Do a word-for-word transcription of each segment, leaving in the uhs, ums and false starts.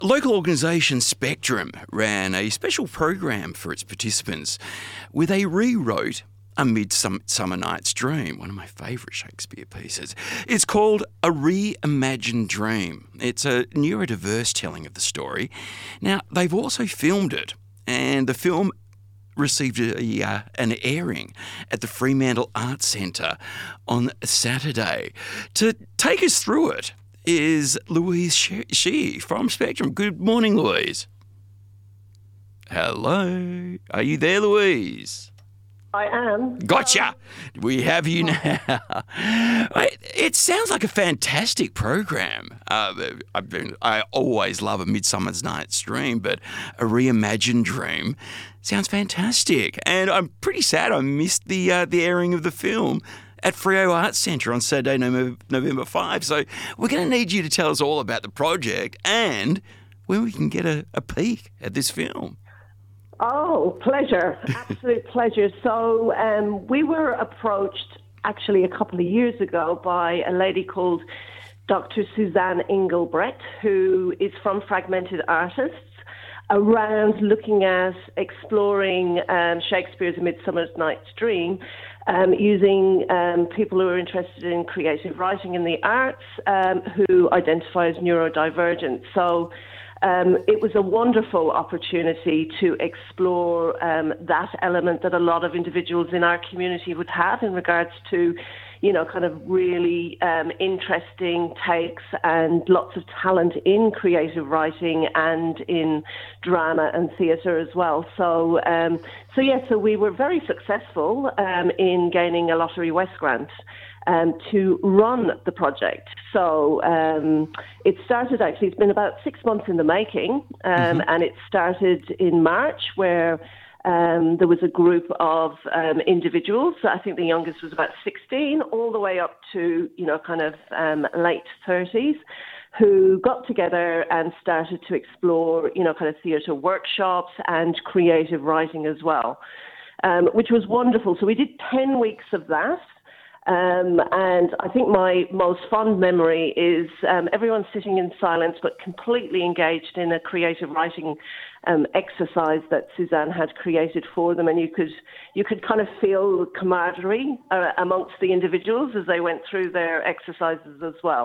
Local organisation Spectrum ran a special program for its participants where they rewrote A Midsummer Night's Dream, one of my favourite Shakespeare pieces. It's called A Reimagined Dream. It's a neurodiverse telling of the story. Now, they've also filmed it, and the film received a, uh, an airing at the Fremantle Arts Centre on Saturday. To take us through it is Louise Shee from Spectrum. Good morning, Louise. Hello. Are you there, Louise? I am. Gotcha. We have you now. It sounds like a fantastic program. Uh, I've been, I always love A Midsummer Night's Dream, but A Reimagined Dream sounds fantastic. And I'm pretty sad I missed the uh, the airing of the film at Freo Arts Centre on Saturday, November fifth. So we're going to need you to tell us all about the project and when we can get a, a peek at this film. Oh, pleasure. Absolute pleasure. So um, we were approached actually a couple of years ago by a lady called Doctor Suzanne Engelbrecht, who is from Fragmented Artists, around looking at exploring um, Shakespeare's A Midsummer Night's Dream um, using um, people who are interested in creative writing in the arts um, who identify as neurodivergent. So Um, it was a wonderful opportunity to explore um, that element that a lot of individuals in our community would have in regards to, you know, kind of really um, interesting takes and lots of talent in creative writing and in drama and theatre as well. So, um, so yeah, so we were very successful um, in gaining a Lottery West grant Um, to run the project. So um, it started actually, it's been about six months in the making, um, mm-hmm. and it started in March where um, there was a group of um, individuals. I think the youngest was about sixteen, all the way up to, you know, kind of um, late thirties, who got together and started to explore, you know, kind of theatre workshops and creative writing as well, um, which was wonderful. So we did ten weeks of that. Um, and I think my most fond memory is um, everyone sitting in silence but completely engaged in a creative writing um, exercise that Suzanne had created for them, and you could you could kind of feel camaraderie uh, amongst the individuals as they went through their exercises as well.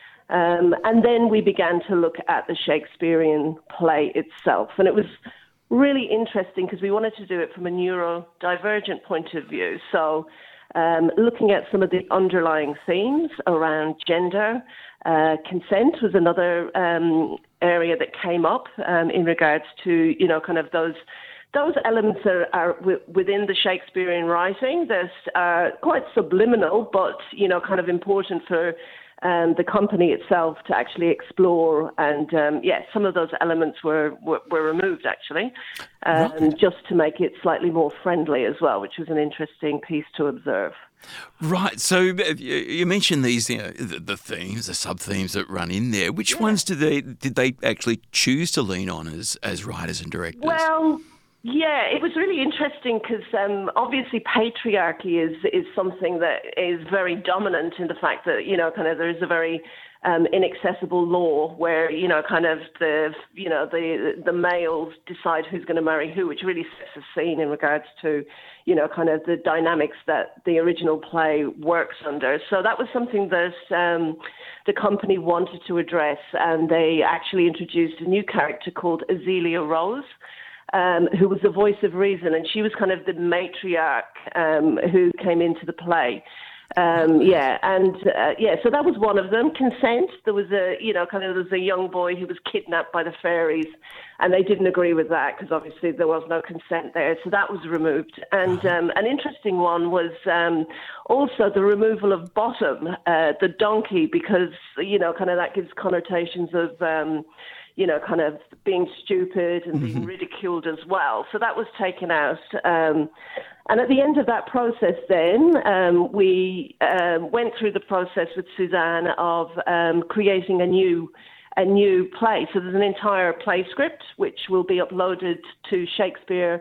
Um, and then we began to look at the Shakespearean play itself, and it was really interesting because we wanted to do it from a neurodivergent point of view. So Um, looking at some of the underlying themes around gender, uh, consent was another um, area that came up um, in regards to, you know, kind of those those elements that are, are w- within the Shakespearean writing that are quite subliminal, but, you know, kind of important for um, the company itself to actually explore. And, um, yeah, some of those elements were, were, were removed, actually, um, right. just to make it slightly more friendly as well, which was an interesting piece to observe. Right. So you mentioned these, you know, the, the themes, the sub-themes that run in there. Which yeah. ones did they did they actually choose to lean on as, as writers and directors? Well, yeah, it was really interesting because um, obviously patriarchy is is something that is very dominant in the fact that, you know, kind of there is a very um, inaccessible law where, you know, kind of the, you know, the the males decide who's going to marry who, which really sets the scene in regards to, you know, kind of the dynamics that the original play works under. So that was something that um, the company wanted to address, and they actually introduced a new character called Azealia Rose, Um, who was the voice of reason, and she was kind of the matriarch um, who came into the play. Um, yeah, and uh, yeah, so that was one of them. Consent. There was a, you know, kind of there was a young boy who was kidnapped by the fairies, and they didn't agree with that because obviously there was no consent there, so that was removed. And um, an interesting one was um, also the removal of Bottom, uh, the donkey, because, you know, kind of that gives connotations of Um, you know, kind of being stupid and being mm-hmm. ridiculed as well. So that was taken out. Um, and at the end of that process then, um, we um, went through the process with Suzanne of um, creating a new a new play. So there's an entire play script which will be uploaded to Shakespeare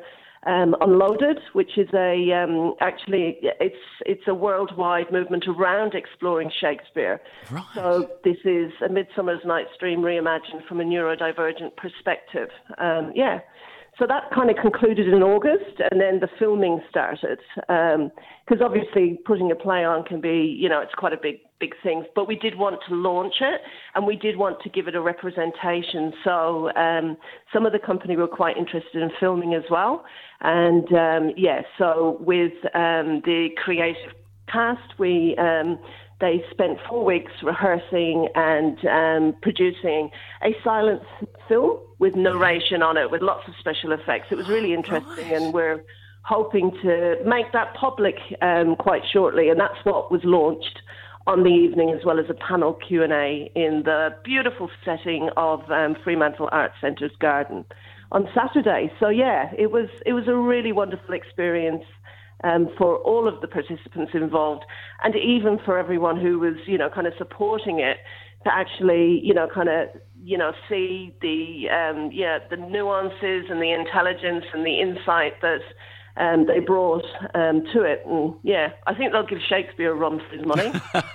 um, Unloaded, which is a um, actually it's it's a worldwide movement around exploring Shakespeare. Right. So this is A Midsummer's Night's Dream reimagined from a neurodivergent perspective. Um, yeah. So that kind of concluded in August, and then the filming started. Because um, obviously putting a play on can be, you know, it's quite a big, big thing. But we did want to launch it, and we did want to give it a representation. So um, some of the company were quite interested in filming as well. And, um, yeah, so with um, the creative cast, we... Um, They spent four weeks rehearsing and um, producing a silent film with narration on it, with lots of special effects. It was really interesting, Right. and we're hoping to make that public um, quite shortly. And that's what was launched on the evening, as well as a panel Q and A in the beautiful setting of um, Fremantle Arts Centre's garden on Saturday. So yeah, it was it was a really wonderful experience. Um, for all of the participants involved, and even for everyone who was, you know, kind of supporting it, to actually, you know, kind of, you know, see the, um, yeah, the nuances and the intelligence and the insight that um, they brought um, to it. And yeah, I think they'll give Shakespeare a run for his money.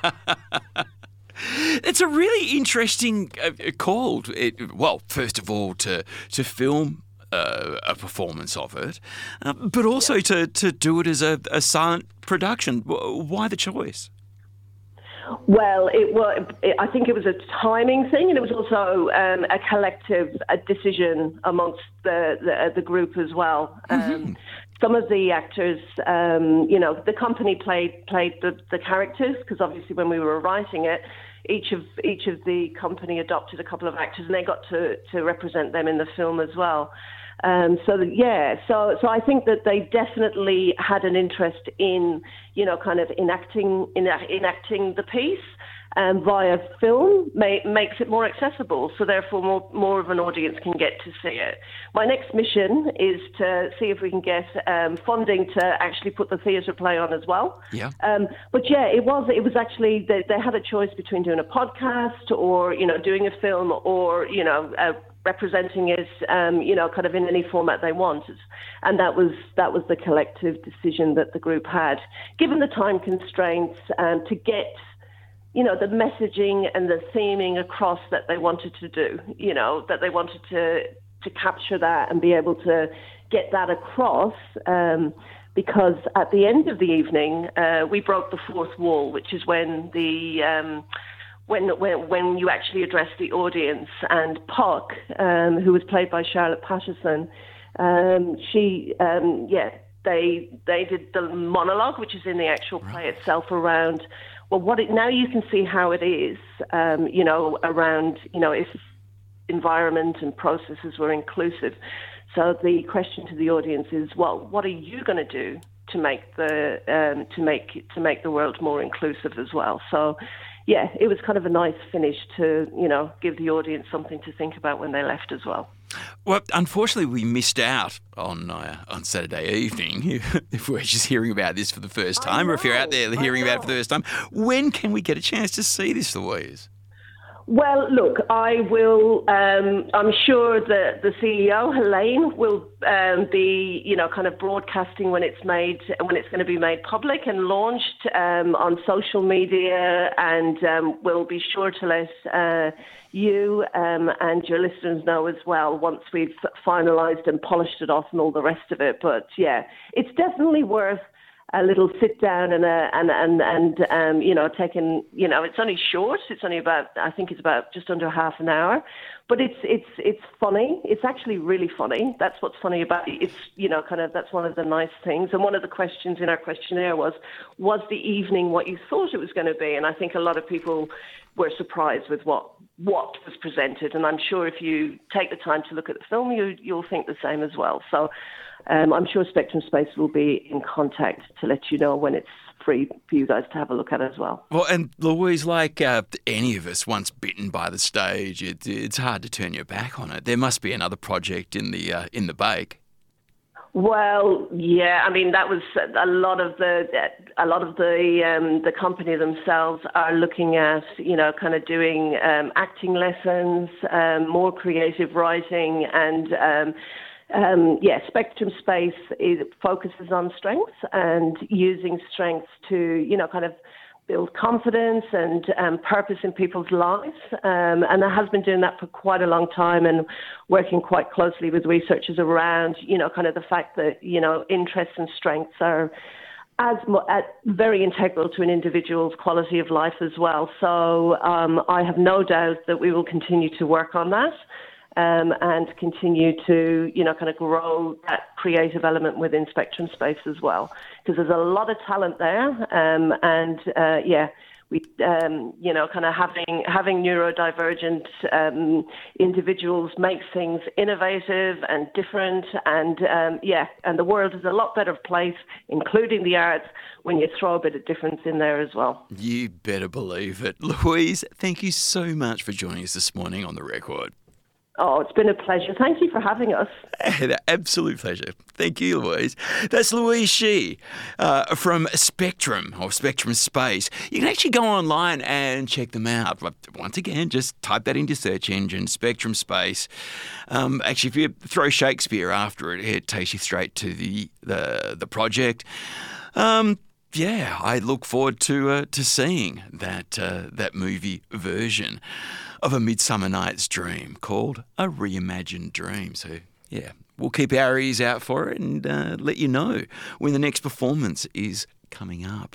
It's a really interesting uh, call. It, well, first of all, to to film Uh, a performance of it, uh, but also yeah. to, to do it as a, a silent production. Why the choice? Well, it was. It, I think it was a timing thing, and it was also um, a collective a decision amongst the, the the group as well. Mm-hmm. Um, some of the actors, um, you know, the company played played the, the characters, because obviously when we were writing it, each of each of the company adopted a couple of actors, and they got to, to represent them in the film as well. Um, so that, yeah, so so I think that they definitely had an interest in, you know, kind of enacting in, enacting the piece um, via film may, makes it more accessible. So therefore, more more of an audience can get to see it. My next mission is to see if we can get um, funding to actually put the theatre play on as well. Yeah. Um, but yeah, it was it was actually they, they had a choice between doing a podcast or, you know, doing a film or, you know, a representing it, um, you know, kind of in any format they wanted, and that was that was the collective decision that the group had, given the time constraints, um, to get, you know, the messaging and the theming across that they wanted to do. You know, that they wanted to to capture that and be able to get that across. Um, because at the end of the evening, uh, we broke the fourth wall, which is when the um, When, when when you actually address the audience, and Puck, um, who was played by Charlotte Patterson, um, she, um, yeah, they they did the monologue, which is in the actual play itself, around, well, what it, now you can see how it is, um, you know, around, you know, if environment and processes were inclusive. So the question to the audience is, well, what are you going to do to make the um, to make to make the world more inclusive as well? So. Yeah, it was kind of a nice finish to, you know, give the audience something to think about when they left as well. Well, unfortunately, we missed out on uh, on Saturday evening. If we're just hearing about this for the first time, or if you're out there hearing about it for the first time, when can we get a chance to see this, Louise? Well, look, I will. Um, I'm sure that the C E O, Helene, will um, be, you know, kind of broadcasting when it's made, when it's going to be made public and launched um, on social media, and um, we'll be sure to let uh, you um, and your listeners know as well once we've finalised and polished it off and all the rest of it. But yeah, it's definitely worth a little sit down and a, and and and um, you know, taking, you know, it's only short. It's only about, I think it's about just under half an hour, but it's it's it's funny. It's actually really funny. That's what's funny about it. It's, you know, kind of, that's one of the nice things. And one of the questions in our questionnaire was, was the evening what you thought it was going to be? And I think a lot of people were surprised with what what was presented. And I'm sure if you take the time to look at the film, you you'll think the same as well. So. Um, I'm sure Spectrum Space will be in contact to let you know when it's free for you guys to have a look at as well. Well, and Louise, like uh, any of us, once bitten by the stage, it, it's hard to turn your back on it. There must be another project in the uh, in the bake. Well, yeah, I mean, that was a lot of the a lot of the um, the company themselves are looking at, you know, kind of doing um, acting lessons, um, more creative writing, and um, um, yeah, Spectrum Space is, focuses on strengths and using strengths to, you know, kind of build confidence and um, purpose in people's lives. Um, and it has been doing that for quite a long time and working quite closely with researchers around, you know, kind of the fact that, you know, interests and strengths are as mo- at very integral to an individual's quality of life as well. So um, I have no doubt that we will continue to work on that. Um, and continue to, you know, kind of grow that creative element within Spectrum Space as well, because there's a lot of talent there, um, and uh, yeah, we, um, you know, kind of having having neurodivergent um, individuals makes things innovative and different, and um, yeah, and the world is a lot better place, including the arts, when you throw a bit of difference in there as well. You better believe it. Louise, thank you so much for joining us this morning on The Record. Oh, it's been a pleasure. Thank you for having us. An absolute pleasure. Thank you, Louise. That's Louise Shee uh, from Spectrum, or Spectrum Space. You can actually go online and check them out. Once again, just type that into your search engine, Spectrum Space. Um, actually, if you throw Shakespeare after it, it takes you straight to the the, the project. Um, yeah, I look forward to uh, to seeing that uh, that movie version of A Midsummer Night's Dream called A Reimagined Dream. So, yeah, we'll keep our ears out for it and uh, let you know when the next performance is coming up.